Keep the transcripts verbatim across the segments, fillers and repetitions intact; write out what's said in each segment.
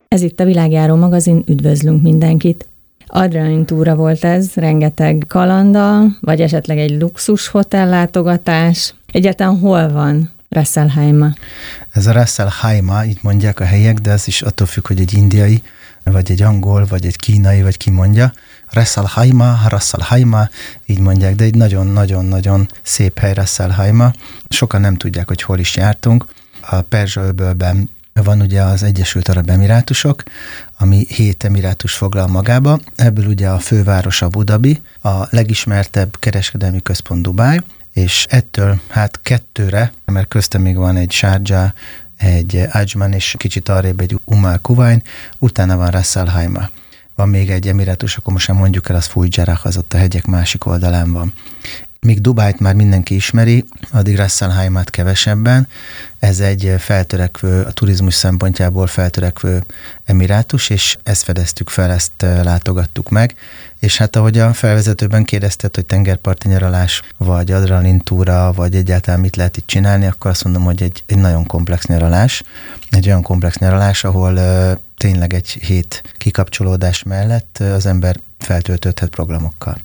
Ez itt a Világjáró magazin, üdvözlünk mindenkit! Adrenalin túra volt ez, rengeteg kalanddal, vagy esetleg egy luxus hotellátogatás. Egyáltalán hol van Ras Al Khaimah? Ez a Ras Al Khaimah, így mondják a helyiek, de ez is attól függ, hogy egy indiai, vagy egy angol, vagy egy kínai, vagy ki mondja. Ras Al Khaimah, Ras Al Khaimah, így mondják, de egy nagyon-nagyon-nagyon szép hely Ras Al Khaimah. Sokan nem tudják, hogy hol is jártunk. A Perzsa-öbölben van ugye az Egyesült Arab Emirátusok, ami hét emirátus foglal magába. Ebből ugye a főváros Abu Dhabi, a legismertebb kereskedelmi központ Dubáj, és ettől hát kettőre, mert köztem még van egy Sharjah, egy Ajman, és kicsit arrébb egy Umm Al Quwain, utána van Ras Al Khaimah. Van még egy emirátus, akkor most nem mondjuk el, az Fujairah, az ott a hegyek másik oldalán van. Míg Dubájt már mindenki ismeri, addig Ras Al Khaimah-t kevesebben. Ez egy feltörekvő, a turizmus szempontjából feltörekvő emirátus, és ezt fedeztük fel, ezt látogattuk meg. És hát ahogy a felvezetőben kérdezted, hogy tengerparti nyaralás, vagy adrenalin túra, vagy egyáltalán mit lehet itt csinálni, akkor azt mondom, hogy egy, egy nagyon komplex nyaralás. Egy olyan komplex nyaralás, ahol uh, tényleg egy hét kikapcsolódás mellett uh, az ember feltöltődhet programokkal.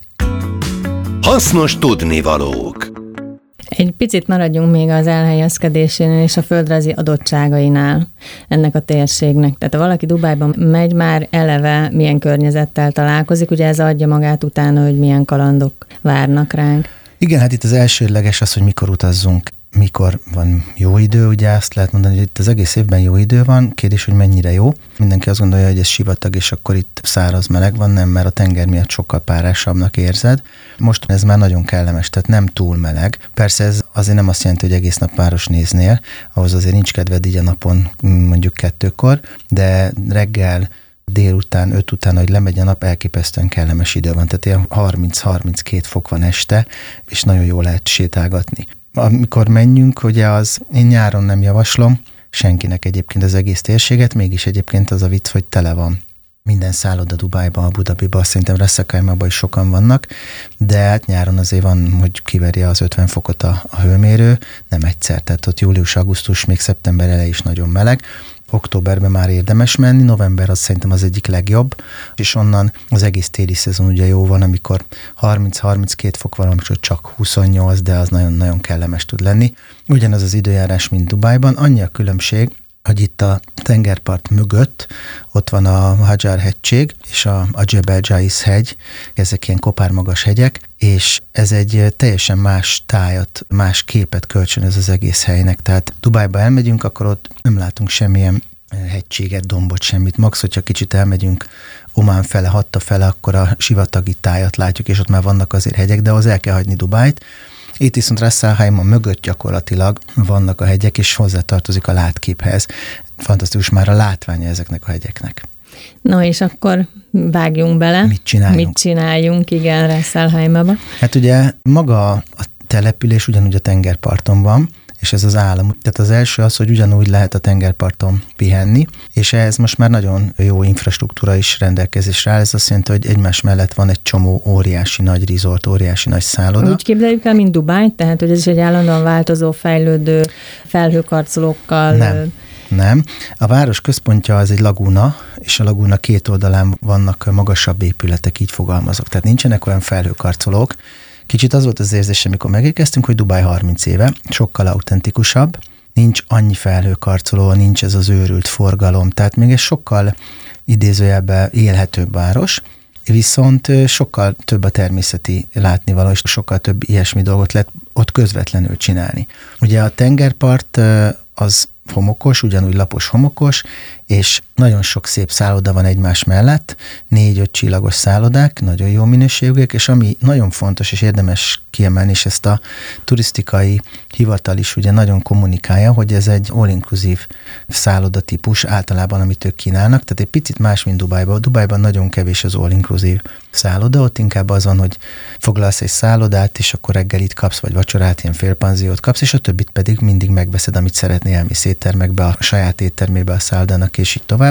Hasznos tudnivalók. Egy picit maradjunk még az elhelyezkedésénél és a földrajzi adottságainál ennek a térségnek. Tehát ha valaki Dubájban megy, már eleve milyen környezettel találkozik, ugye ez adja magát utána, hogy milyen kalandok várnak ránk. Igen, hát itt az elsődleges az, hogy mikor utazzunk, mikor van jó idő, ugye azt lehet mondani, hogy itt az egész évben jó idő van, kérdés, hogy mennyire jó. Mindenki azt gondolja, hogy ez sivatag, és akkor itt száraz meleg van, nem, mert a tenger miatt sokkal párásabbnak érzed. Most ez már nagyon kellemes, tehát nem túl meleg. Persze ez azért nem azt jelenti, hogy egész nap város néznél, ahhoz azért nincs kedved így a napon, mondjuk kettőkor, de reggel, délután, öt után, hogy lemegy a nap, elképesztően kellemes idő van. Tehát ilyen harminc-harminckét fok van este, és nagyon jól lehet sétálgatni. Amikor menjünk, ugye az, én nyáron nem javaslom senkinek egyébként az egész térséget, mégis egyébként az a vicc, hogy tele van. Minden szálloda Dubájban, Abu Dhabiban, szerintem Ras Al Khaimahban is sokan vannak, de hát nyáron azért van, hogy kiverje az ötven fokot a, a hőmérő, nem egyszer, tehát ott július, augusztus, még szeptember eleje is nagyon meleg. Októberben már érdemes menni, november az szerintem az egyik legjobb, és onnan az egész téli szezon ugye jó van, amikor harminc-harminckét fok van, amikor csak huszonnyolc, de az nagyon-nagyon kellemes tud lenni. Ugyanaz az időjárás, mint Dubájban, annyi a különbség, hogy itt a tengerpart mögött ott van a Hajar hegység és a, a Jebel Jais hegy, ezek ilyen kopármagas hegyek, és ez egy teljesen más tájat, más képet kölcsönöz az egész helynek. Tehát Dubájba elmegyünk, akkor ott nem látunk semmilyen hegységet, dombot, semmit. Max, hogyha kicsit elmegyünk Omán fele, Hatta fele, akkor a sivatagi tájat látjuk, és ott már vannak azért hegyek, de az el kell hagyni Dubájt. Itt viszont Ras Al Khaimah mögött gyakorlatilag vannak a hegyek, és hozzátartozik a látképhez. Fantasztikus már a látványa ezeknek a hegyeknek. No, és akkor vágjunk bele. Mit csináljunk? Mit csináljunk, igen, Ras Al Khaimahba. Hát ugye maga a település ugyanúgy a tengerparton van, és ez az állam. Tehát az első az, hogy ugyanúgy lehet a tengerparton pihenni, és ehhez most már nagyon jó infrastruktúra is rendelkezésre áll. Ez azt jelenti, hogy egymás mellett van egy csomó óriási nagy resort, óriási nagy szálloda. Úgy képzeljük el, mint Dubáj, tehát hogy ez is egy állandóan változó, fejlődő felhőkarcolókkal. Nem. Nem. A város központja az egy lagúna, és a lagúna két oldalán vannak magasabb épületek, így fogalmazok. Tehát nincsenek olyan felhőkarcolók. Kicsit az volt az érzés, amikor megérkeztünk, hogy Dubáj harminc éve, sokkal autentikusabb, nincs annyi felhőkarcoló, nincs ez az őrült forgalom, tehát még egy sokkal idézőjelben élhetőbb város, viszont sokkal több a természeti látnivaló, és sokkal több ilyesmi dolgot lehet ott közvetlenül csinálni. Ugye a tengerpart az homokos, ugyanúgy lapos homokos, és nagyon sok szép szálloda van egymás mellett, négy-öt csillagos szállodák, nagyon jó minőségűek, és ami nagyon fontos és érdemes kiemelni, és ezt a turisztikai hivatal is ugye nagyon kommunikálja, hogy ez egy all-inclusive szállodatípus általában, amit ők kínálnak, tehát egy picit más, mint Dubájban. Dubájban nagyon kevés az all-inclusive szálloda, ott inkább az van, hogy foglalsz egy szállodát, és akkor reggelit kapsz, vagy vacsorát, ilyen félpanziót kapsz, és a többit pedig mindig megveszed, amit szeretnél, elmész éttermekbe, a saját éttermébe a szállodának, és így tovább.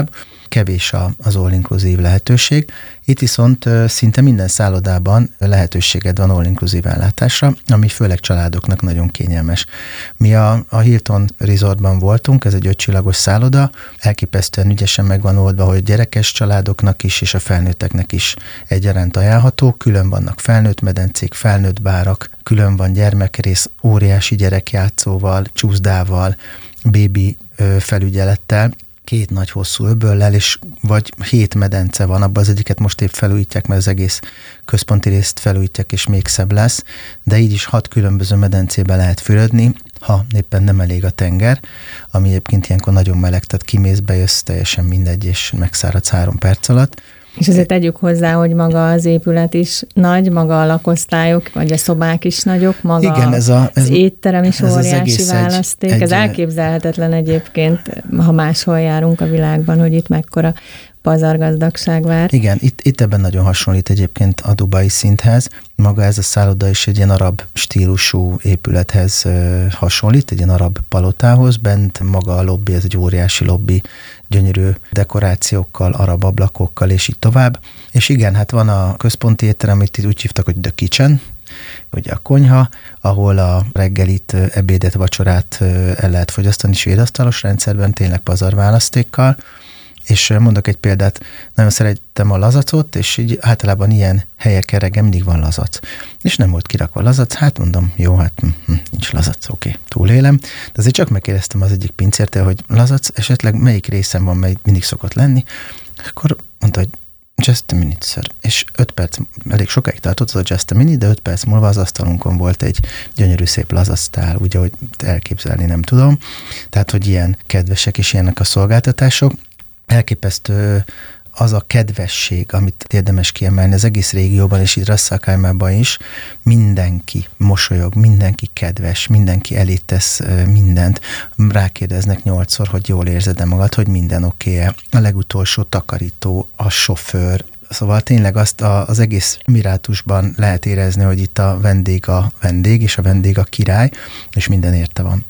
tovább. Kevés az all-inclusive lehetőség. Itt viszont szinte minden szállodában lehetőséged van all-inclusive ellátásra, ami főleg családoknak nagyon kényelmes. Mi a, a Hilton Resortban voltunk, ez egy ötcsillagos szálloda, elképesztően ügyesen meg van oldva, hogy gyerekes családoknak is és a felnőtteknek is egyaránt ajánlható. Külön vannak felnőtt medencék, felnőtt bárak, külön van gyermekrész, óriási gyerekjátszóval, csúszdával, bébi felügyelettel, két nagy hosszú öböllel, és vagy hét medence van, abban az egyiket most épp felújítják, mert az egész központi részt felújítják, és még szebb lesz, de így is hat különböző medencébe lehet fürödni, ha éppen nem elég a tenger, ami egyébként ilyenkor nagyon meleg, tehát kimész, bejössz, teljesen mindegy, és megszáradsz három perc alatt. És azért tegyük hozzá, hogy maga az épület is nagy, maga a lakosztályok, vagy a szobák is nagyok, maga igen, ez a, ez, az étterem is ez óriási választék. Egy, ez egy, elképzelhetetlen egyébként, ha máshol járunk a világban, hogy itt mekkora pazargazdagság vár. Igen, itt, itt ebben nagyon hasonlít egyébként a dubai szinthez. Maga ez a szálloda is egy ilyen arab stílusú épülethez uh, hasonlít, egy ilyen arab palotához. Bent maga a lobby, ez egy óriási lobby, gyönyörű dekorációkkal, arab ablakokkal, és így tovább. És igen, hát van a központi étterem, amit itt úgy hívtak, hogy The Kitchen, ugye a konyha, ahol a reggelit, ebédet, vacsorát el lehet fogyasztani svédasztalos rendszerben, tényleg pazarválasztékkal. És mondok egy példát, nagyon szerettem a lazacot, és így általában ilyen helyeken reggel mindig van lazac. És nem volt kirakva lazac, hát mondom, jó, hát hm, nincs lazac, oké, okay, túlélem. De azért csak megkérdeztem az egyik pincértől, hogy lazac esetleg melyik részen van, melyik mindig szokott lenni. Akkor mondta, hogy just a minute, sir. És öt perc, elég sokáig tartott az a just a minute, de öt perc múlva az asztalunkon volt egy gyönyörű szép lazactál, úgy, ahogy elképzelni nem tudom. Tehát, hogy ilyen kedvesek és ilyenek a szolgáltatások. Elképesztő az a kedvesség, amit érdemes kiemelni az egész régióban, és itt Ras Al Khaimában is. Mindenki mosolyog, mindenki kedves, mindenki elé tesz mindent. Rákérdeznek nyolcszor, hogy jól érzed-e magad, hogy minden oké-e. A legutolsó takarító, a sofőr. Szóval tényleg azt a, az egész emirátusban lehet érezni, hogy itt a vendég a vendég, és a vendég a király, és minden érte van.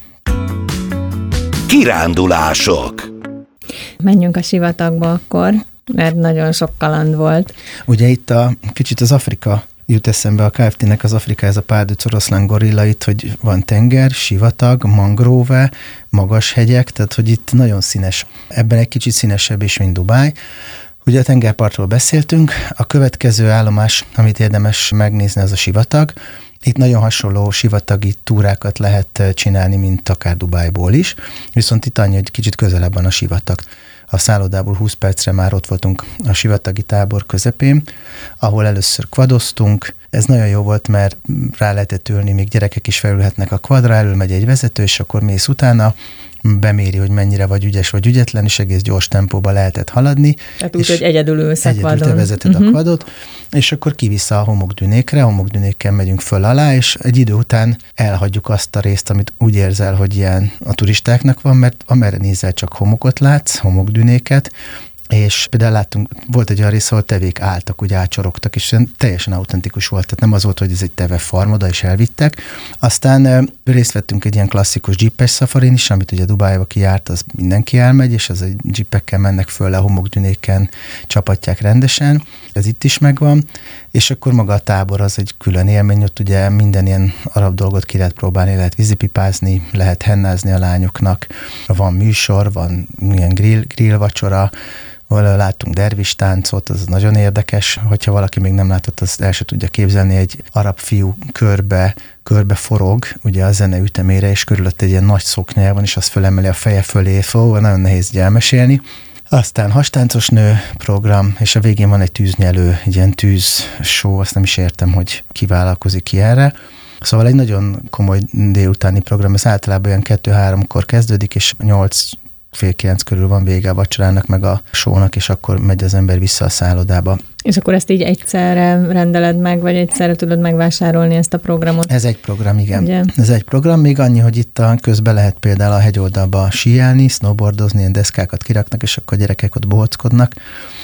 Kirándulások. Menjünk a sivatagba akkor, mert nagyon sok kaland volt. Ugye itt a kicsit az Afrika jut eszembe, a ká ef té-nek az Afrika, ez a párduc oroszlán gorilla, itt, hogy van tenger, sivatag, mangrove, magas hegyek, tehát hogy itt nagyon színes. Ebben egy kicsit színesebb is, mint Dubáj. Ugye a tengerpartról beszéltünk, a következő állomás, amit érdemes megnézni, az a sivatag. Itt nagyon hasonló sivatagi túrákat lehet csinálni, mint akár Dubájból is, viszont itt annyi, hogy kicsit közelebb van a sivatag. A szállodából húsz percre már ott voltunk a sivatagi tábor közepén, ahol először quadoztunk. Ez nagyon jó volt, mert rá lehetett ülni, még gyerekek is felülhetnek a quadra, elmegy egy vezető, és akkor mész utána, beméri, hogy mennyire vagy ügyes vagy ügyetlen, és egész gyors tempóban lehetett haladni. Tehát úgy, hogy egyedül ülsz a quadon. Egyedül te vezeted uh-huh. a quadot, és akkor kivisz a homokdünékre, homokdünékkel megyünk föl alá, és egy idő után elhagyjuk azt a részt, amit úgy érzel, hogy ilyen a turistáknak van, mert amerre nézel, csak homokot látsz, homokdünéket, és például láttunk, volt egy olyan rész, ahol tevék álltak, úgy átcsorogtak, és teljesen autentikus volt, tehát nem az volt, hogy ez egy teve farm, oda is elvittek. Aztán részt vettünk egy ilyen klasszikus jeepes szafarin is, amit ugye Dubájba kijárt, az mindenki elmegy, és az egy jeepekkel mennek föl le, homokdünéken csapatják rendesen, ez itt is megvan, és akkor maga a tábor az egy külön élmény, ott ugye minden ilyen arab dolgot ki lehet próbálni, lehet vízipipázni, lehet hennázni a lányoknak, van műsor, van ilyen grill, grill vacsora, láttunk dervis táncot, az nagyon érdekes, hogyha valaki még nem látott, azt el se tudja képzelni, egy arab fiú körbe, körbe forog, ugye a zene ütemére, és körülött egy ilyen nagy szoknyája van, és azt fölemeli a feje fölé, szóval nagyon nehéz így elmesélni. Aztán hastáncos nő program, és a végén van egy tűznyelő, egy ilyen tűzshow, azt nem is értem, hogy ki vállalkozik ki erre. Szóval egy nagyon komoly délutáni program, ez általában olyan kettő-háromkor kezdődik, és nyolc fél kilenc körül van vége a vacsorának, meg a shownak, és akkor megy az ember vissza a szállodába. És akkor ezt így egyszerre rendeled meg, vagy egyszerre tudod megvásárolni ezt a programot? Ez egy program, igen. Ugye? Ez egy program, még annyi, hogy itt a közben lehet például a hegyoldalba síelni, snowboardozni, ilyen deszkákat kiraknak, és akkor a gyerekek ott bohockodnak,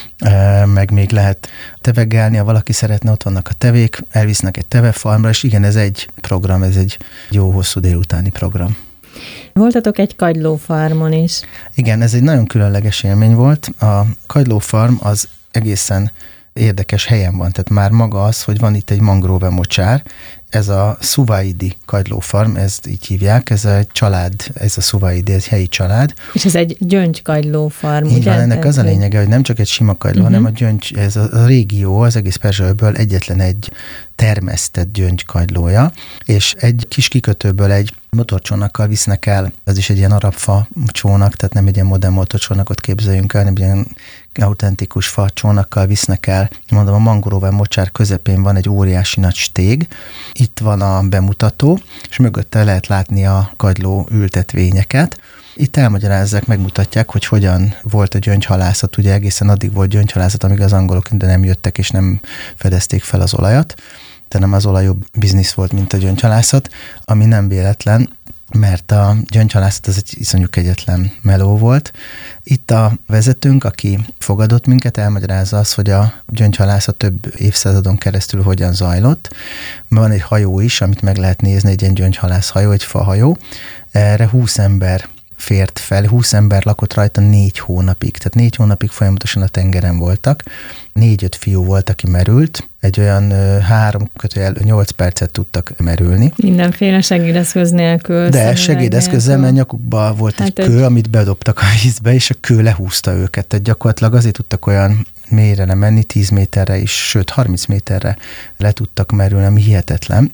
meg még lehet tevegelni, ha valaki szeretne, ott vannak a tevék, elvisznek egy tevefarmra, és igen, ez egy program, ez egy jó hosszú délutáni program. Voltatok egy kagylófarmon is. Igen, ez egy nagyon különleges élmény volt. A kagylófarm az egészen érdekes helyen van, tehát már maga az, hogy van itt egy mangrove mocsár, ez a Suvaidi kagylófarm, ezt így hívják, ez egy család, ez a Suvaidi, ez helyi család. És ez egy gyöngykagylófarm, így ugye? van, ennek az a lényege, hogy nem csak egy sima kagyló, uh-huh. hanem a gyöngy, ez a, a régió, az egész Perzsa-öböl egyetlen egy termesztett gyöngykagylója, és egy kis kikötőből egy motorcsónakkal visznek el, ez is egy ilyen arab fa csónak, tehát nem egy ilyen modern motorcsónakot képzeljünk el, hanem egy ilyen autentikus fa csónakkal visznek el. Mondom, a mangrove mocsár közepén van egy óriási nagy stég, itt van a bemutató, és mögötte lehet látni a kagyló ültetvényeket. Itt elmagyarázzák, megmutatják, hogy hogyan volt a gyöngyhalászat. Ugye egészen addig volt gyöngyhalászat, amíg az angolok ide nem jöttek, és nem fedezték fel az olajat. De nem az olaj jobb biznisz volt, mint a gyöngyhalászat, ami nem véletlen, mert a gyöngyhalászat az egy iszonyú kegyetlen meló volt. Itt a vezetőnk, aki fogadott minket, elmagyarázza azt, hogy a gyöngyhalászat több évszázadon keresztül hogyan zajlott. Van egy hajó is, amit meg lehet nézni, egy ilyen gyöngyhalász hajó, egy fahajó. Erre húsz ember fért fel, húsz ember lakott rajta négy hónapig, tehát négy hónapig folyamatosan a tengeren voltak. Négy-öt fiú volt, aki merült, egy olyan ö, három kötőjel nyolc percet tudtak merülni. Mindenféle segédeszköz nélkül. De segédeszközzel, mert nyakukban volt hát egy kő, egy... amit bedobtak a vízbe, és a kő lehúzta őket. Tehát gyakorlatilag azért tudtak olyan mélyre nem menni, tíz méterre is, sőt harminc méterre le tudtak merülni, ami hihetetlen.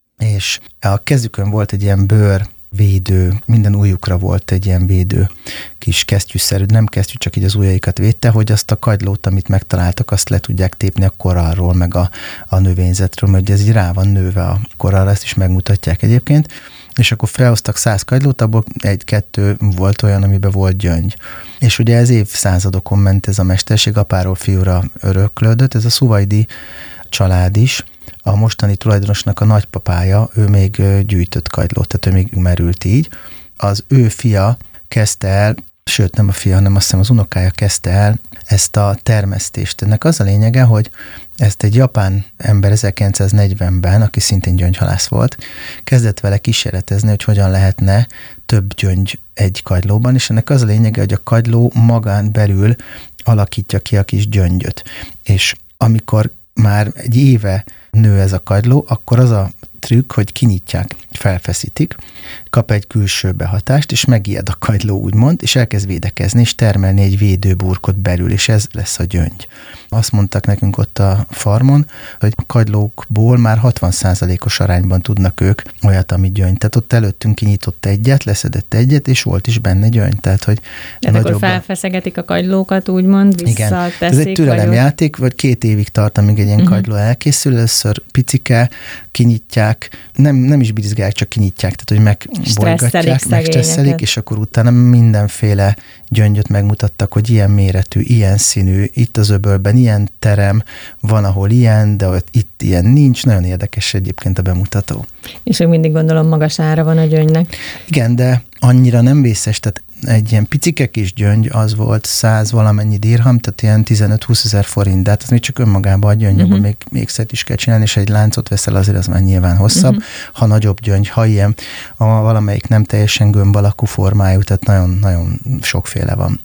És a kezükön volt egy ilyen bőr, védő, minden ujjukra volt egy ilyen védő kis kesztyűszerű, nem kesztyű, csak így az ujjaikat védte, hogy azt a kagylót, amit megtaláltak, azt le tudják tépni a korallról, meg a, a növényzetről, mert ez így rá van nőve a korallra, ezt is megmutatják egyébként, és akkor felhoztak száz kagylót, abból egy-kettő volt olyan, amiben volt gyöngy. És ugye ez évszázadokon ment ez a mesterség, apáról fiúra öröklődött, ez a Suvaidi család is, a mostani tulajdonosnak a nagypapája, ő még gyűjtött kagylót, tehát ő még merült így. Az ő fia kezdte el, sőt nem a fia, hanem azt hiszem az unokája kezdte el ezt a termesztést. Ennek az a lényege, hogy ezt egy japán ember ezerkilencszáznegyvenben, aki szintén gyöngyhalász volt, kezdett vele kísérletezni, hogy hogyan lehetne több gyöngy egy kagylóban, és ennek az a lényege, hogy a kagyló magán belül alakítja ki a kis gyöngyöt. És amikor már egy éve nő ez a kagyló, akkor az a trükk, hogy kinyitják, felfeszítik, kap egy külső behatást, és megijed a kagyló, úgymond, és elkezd védekezni, és termelni egy védőburkot belül, és ez lesz a gyöngy. Azt mondták nekünk ott a farmon, hogy a kagylókból már hatvan százalékos arányban tudnak ők olyat, ami gyöngy. Tehát ott előttünk kinyitott egyet, leszedett egyet, és volt is benne gyöngy. Tehát, hogy de akkor felfeszegetik a kagylókat, úgymond, visszateszik. Igen, ez egy türelemjáték, vagy két évig tart, amíg egy ilyen uh-huh. kagyló elkészül, először picike, kinyitják, nem, nem is birizgálják, csak kinyitják, tehát hogy megbolygatják, megstresszelik, és akkor utána mindenféle gyöngyöt megmutattak, hogy ilyen méretű, ilyen színű, itt az öbölben ilyen terem, van, ahol ilyen, de ott itt ilyen nincs. Nagyon érdekes egyébként a bemutató. És még mindig gondolom magas ára van a gyöngynek. Igen, de annyira nem vészes, tehát egy ilyen picike kis gyöngy az volt száz valamennyi dirham, tehát ilyen tizenöt-húsz ezer forint, de hát az még csak önmagában a gyöngy, uh-huh. abban még, még szet is kell csinálni, és egy láncot veszel, azért az már nyilván hosszabb. Uh-huh. Ha nagyobb gyöngy, ha ilyen, a valamelyik nem teljesen gömb alakú formájú, tehát nagyon-nagyon sokféle van.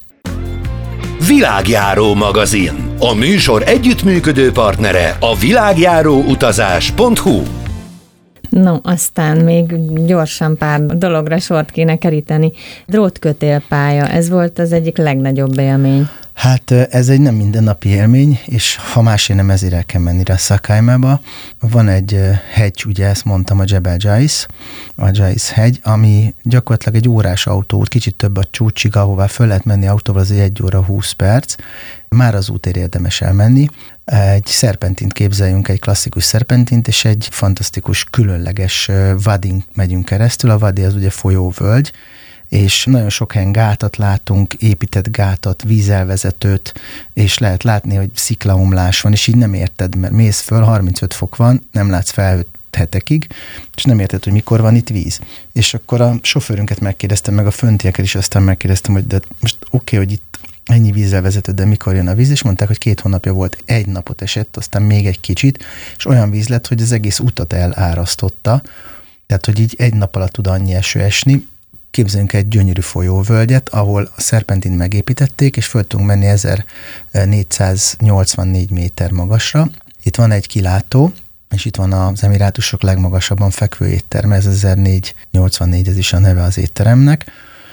Világjáró magazin. A műsor együttműködő partnere a világjáróutazás pont hu. No, aztán még gyorsan pár dologra sort kéne keríteni. Drótkötélpálya, ez volt az egyik legnagyobb élmény. Hát ez egy nem mindennapi élmény, és ha másért nem, ezért el kell menni rá Szakálmába. Van egy hegy, ugye ezt mondtam, a Jebel Jais, a Jais hegy, ami gyakorlatilag egy órás autóút, kicsit több a csúcsig, ahová föl lehet menni autóval, az egy óra húsz perc. Már az útér érdemes elmenni. Egy szerpentint képzeljünk, egy klasszikus szerpentint, és egy fantasztikus, különleges vadin megyünk keresztül. A vadi az ugye folyóvölgy, és nagyon sok helyen gátat látunk, épített gátat, vízelvezetőt, és lehet látni, hogy sziklaomlás van, és így nem érted, mert mész föl, harmincöt fok van, nem látsz felhőt hetekig, és nem érted, hogy mikor van itt víz. És akkor a sofőrünket megkérdeztem, meg a föntieket is, aztán megkérdeztem, hogy de most oké, okay, hogy itt ennyi vízzel vezető, de mikor jön a víz, és mondták, hogy két hónapja volt, egy napot esett, aztán még egy kicsit, és olyan víz lett, hogy az egész utat elárasztotta, tehát, hogy így egy nap alatt tud annyi eső esni. képzeljünk egy gyönyörű folyóvölgyet, ahol a szerpentint megépítették, és föl tudunk menni ezernégyszáznyolcvannégy méter magasra. Itt van egy kilátó, és itt van az Emirátusok legmagasabban fekvő étterme, ez ezernégyszáznyolcvannégy, ez is a neve az étteremnek,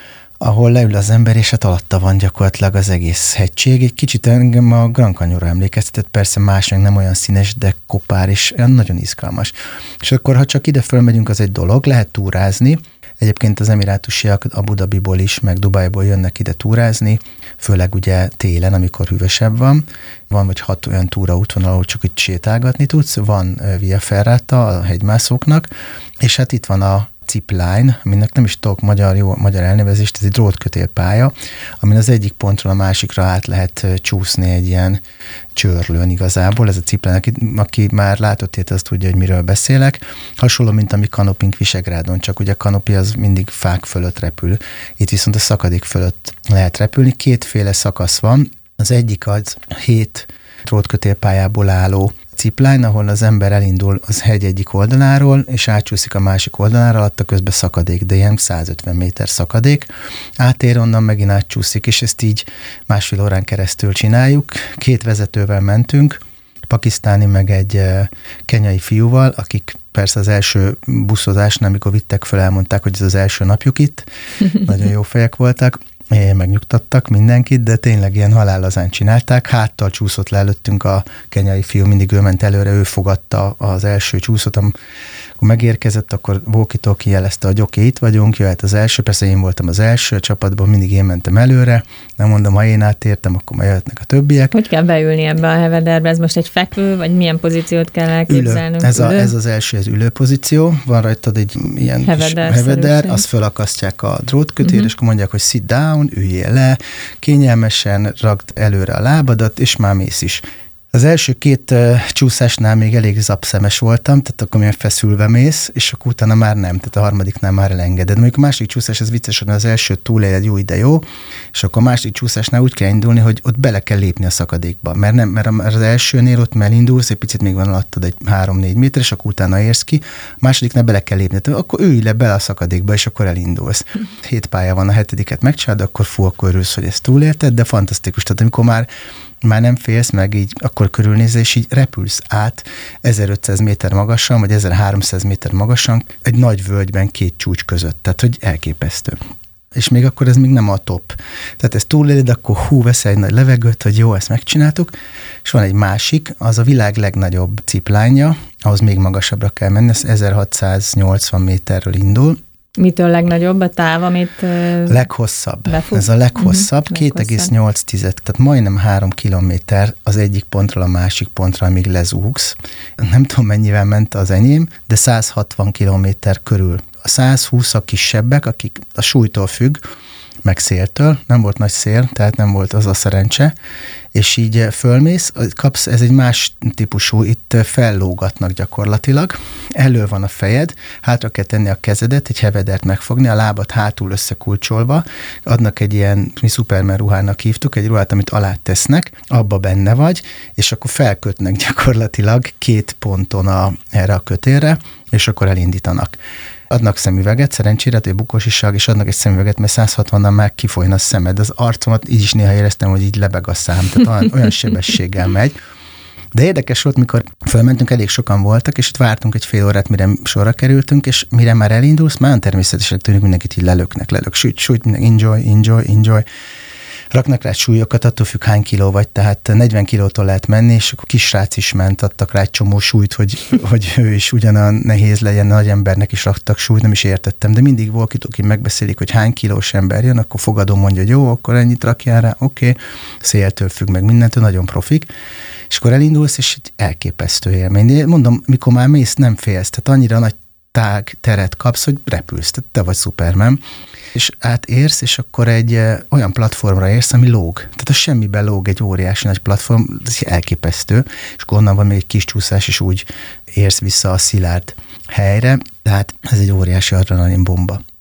ahol leül az ember, és hát alatta van gyakorlatilag az egész hegység. Egy kicsit engem a Gran Canyonra emlékeztetett, persze más, meg nem olyan színes, de kopár, és nagyon izgalmas. És akkor, ha csak ide fölmegyünk, az egy dolog, lehet túrázni. Egyébként az emirátusiak Abu Dhabiból is, meg Dubajból jönnek ide túrázni, főleg ugye télen, amikor hűvösebb van. Van vagy hat olyan túra útvonal, ahol csak itt sétálgatni tudsz, van Via Ferrata a hegymászóknak, és hát itt van a zipline, aminek nem is tudok magyar, jó, magyar elnevezést, ez egy drótkötélpálya, amin az egyik pontról a másikra át lehet csúszni egy ilyen csörlőn igazából. Ez a zipline, aki, aki már látott ilyet, azt tudja, hogy miről beszélek. Hasonló, mint ami kanopink Visegrádon, csak ugye a kanopi az mindig fák fölött repül. Itt viszont a szakadék fölött lehet repülni. Kétféle szakasz van. Az egyik az hét drótkötélpályából álló zipline, ahol az ember elindul az hegy egyik oldaláról, és átcsúszik a másik oldalára, alatta közben szakadék, de ilyen százötven méter szakadék. Átér, onnan megint átcsúszik, és ezt így másfél órán keresztül csináljuk. Két vezetővel mentünk, pakisztáni meg egy kenyai fiúval, akik persze az első buszozásnál, amikor vittek föl, elmondták, hogy ez az első napjuk itt. Nagyon jó fejek voltak. Megnyugtattak mindenkit, de tényleg ilyen halállazán csinálták. Háttal csúszott le előttünk a kenyai fiú, mindig ő ment előre, ő fogadta az első csúszót. Amikor megérkezett, akkor walkie-talkie jelezte, hogy oké, okay, itt vagyunk, jöhet az első. Persze én voltam az első a csapatban, mindig én mentem előre. Nem mondom, ha én átértem, akkor majd jöhetnek a többiek. Hogy kell beülni ebbe a hevederbe? Ez most egy fekvő, vagy milyen pozíciót kell elképzelnünk? Ez, a, ez az első, ez ülő pozíció. Van rajtad egy ilyen heveder, kis heveder, azt fölakasztják a drótkötélre, uh-huh. és akkor mondják, hogy sit down, üljél le, kényelmesen ragd előre a lábadat, és már mész is. Az első két uh, csúszásnál még elég zapszemes voltam, tehát akkor milyen feszülve mész, és akkor utána már nem, tehát a harmadiknál már elengeded. Mondjuk a második csúszás, ez vicces, hogy az első túléled, jó, de jó, és akkor a második csúszásnál úgy kell indulni, hogy ott bele kell lépni a szakadékba, mert, nem, mert az elsőnél ott elindulsz, egy picit még van alattad egy három-négy méter, és akkor utána érsz ki, a másodiknál bele kell lépni, tehát akkor ülj le bele a szakadékba, és akkor elindulsz. Hét pálya van, a hetediket megcsinálod, akkor fú, akkor örülsz, hogy ezt túlélted, de fantasztikus. Tehát amikor már már nem félsz meg, így akkor körülnézel, és így repülsz át ezerötszáz méter magasan, vagy ezerháromszáz méter magasan, egy nagy völgyben két csúcs között. Tehát, hogy elképesztő. És még akkor ez még nem a top. Tehát ezt túléled, akkor hú, veszel egy nagy levegőt, hogy jó, ezt megcsináltuk, és van egy másik, az a világ legnagyobb zipline-ja, ahhoz még magasabbra kell menni, ez ezerhatszáznyolcvan méterről indul. Mitől legnagyobb a táv, amit leghosszabb. Befut? Ez a leghosszabb, uh-huh. két egész nyolc tized, tehát majdnem három kilométer az egyik pontról a másik pontra, amíg lezúgsz. Nem tudom, mennyivel ment az enyém, de száz hatvan kilométer körül. A száz húsz a kisebbek, akik a súlytól függ, meg széltől, nem volt nagy szél, tehát nem volt az a szerencse, és így fölmész, kapsz, ez egy más típusú, itt fellógatnak gyakorlatilag, elő van a fejed, hátra kell tenni a kezedet, egy hevedert megfogni, a lábat hátul összekulcsolva, adnak egy ilyen, mi Superman ruhának hívtuk, egy ruhát, amit alá tesznek, abba benne vagy, és akkor felkötnek gyakorlatilag két ponton a, erre a kötélre, és akkor elindítanak. Adnak szemüveget, szerencsére, hogy bukósiság, és adnak egy szemüveget, mert száz hatvannal már kifolyna a szemed. Az arcomat így is néha éreztem, hogy így lebeg a szám, tehát olyan, olyan sebességgel megy. De érdekes volt, mikor fölmentünk, elég sokan voltak, és itt vártunk egy fél órát, mire sorra kerültünk, és mire már elindulsz, már természetesen tűnik, mindenkit így lelöknek, lelök, süt, süt, enjoy, enjoy, enjoy. Raknak rá súlyokat, attól függ hány kiló vagy, tehát negyven kilótól lehet menni, és akkor kisrác is ment, adtak rá egy csomó súlyt, hogy, hogy ő is ugyanolyan nehéz legyen, nagy embernek is raktak súlyt, nem is értettem, de mindig walkie-talkie megbeszélik, hogy hány kilós ember jön, akkor fogadom, mondja, hogy jó, akkor ennyit rakjál rá, oké, okay. Széltől függ meg mindentől, nagyon profik, és akkor elindulsz, és elképesztő élmény. Mondom, mikor már mész, nem félsz, tehát annyira nagy tág teret kapsz, hogy repülsz, tehát te vagy Superman, és átérsz, és akkor egy e, olyan platformra érsz, ami lóg. Tehát a semmiben lóg egy óriási nagy platform, ez elképesztő, és akkor onnan van még egy kis csúszás, és úgy érsz vissza a szilárd helyre, tehát ez egy óriási adrenalin bomba.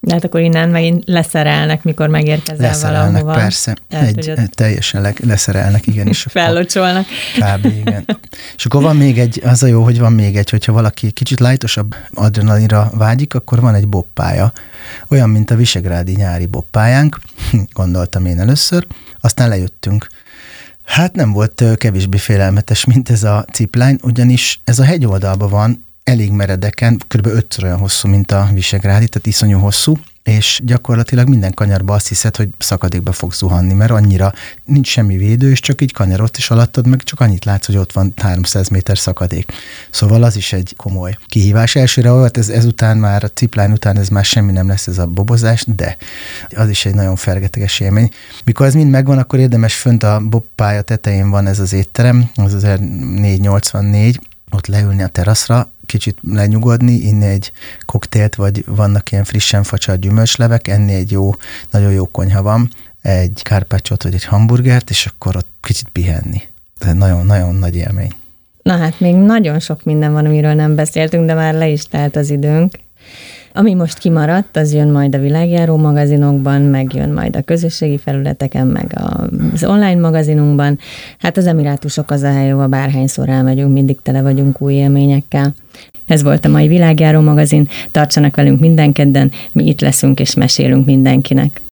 De hát akkor innen megint leszerelnek, mikor megérkezel leszerelnek, valahova. Persze, Tehát, egy, egy teljesen le, leszerelnek, igen. És fellocsolnak. Kb. Igen. És akkor van még egy, az a jó, hogy van még egy, hogyha valaki kicsit lightosabb adrenalinra vágyik, akkor van egy bobpálya. Olyan, mint a visegrádi nyári bobpályánk, gondoltam én először, aztán lejöttünk. Hát nem volt kevésbé félelmetes, mint ez a zipline, ugyanis ez a hegyoldalban van, elég meredeken, kb. ötször olyan hosszú, mint a visegrádi, tehát iszonyú hosszú, és gyakorlatilag minden kanyarba azt hiszed, hogy szakadékba fogsz zuhanni, mert annyira nincs semmi védő, és csak így kanyarodsz, és alattad meg csak annyit látsz, hogy ott van háromszáz méter szakadék. Szóval az is egy komoly kihívás. Elsőre volt, ez, ezután már, a zipline után ez már semmi nem lesz, ez a bobozás, de az is egy nagyon fergeteges élmény. Mikor ez mind megvan, akkor érdemes, fönt a bobpálya tetején van ez az étterem, az az négyszáznyolcvannégy, ott leülni a teraszra, kicsit lenyugodni, inni egy koktélt, vagy vannak ilyen frissen facsart gyümölcslevek, enni egy jó, nagyon jó konyha van, egy carpacciót, vagy egy hamburgert, és akkor ott kicsit pihenni. Ez nagyon-nagyon nagy élmény. Na hát még nagyon sok minden van, amiről nem beszéltünk, de már le is telt az időnk. Ami most kimaradt, az jön majd a világjáró magazinokban, meg jön majd a közösségi felületeken, meg az online magazinunkban. Hát az Emirátusok az a hely, ahol bárhányszor elmegyünk, mindig tele vagyunk új élményekkel. Ez volt a mai világjáró magazin. Tartsanak velünk minden kedden, mi itt leszünk és mesélünk mindenkinek.